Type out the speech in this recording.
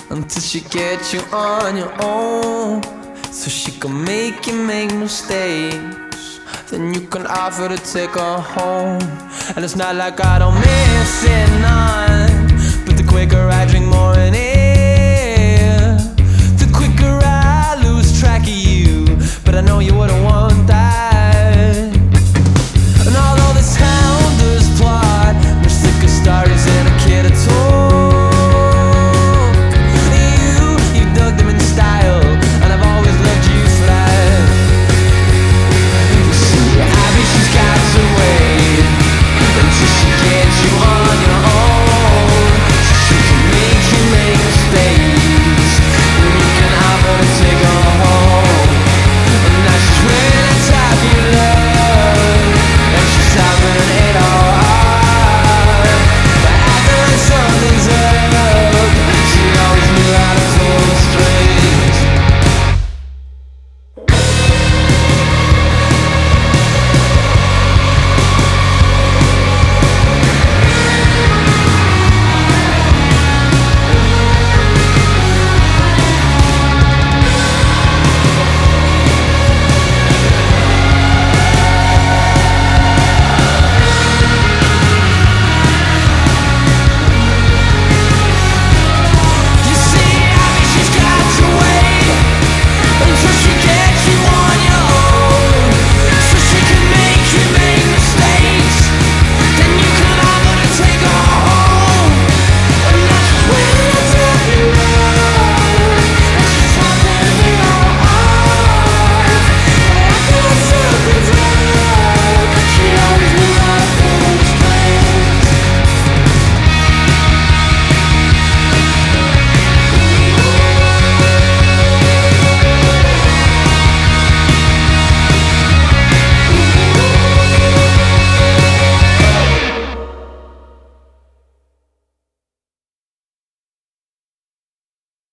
until she gets you on your own, so she can make you make mistakes. Then you can offer to take her home. And it's not like I don't miss it, none, but the quicker I drink more and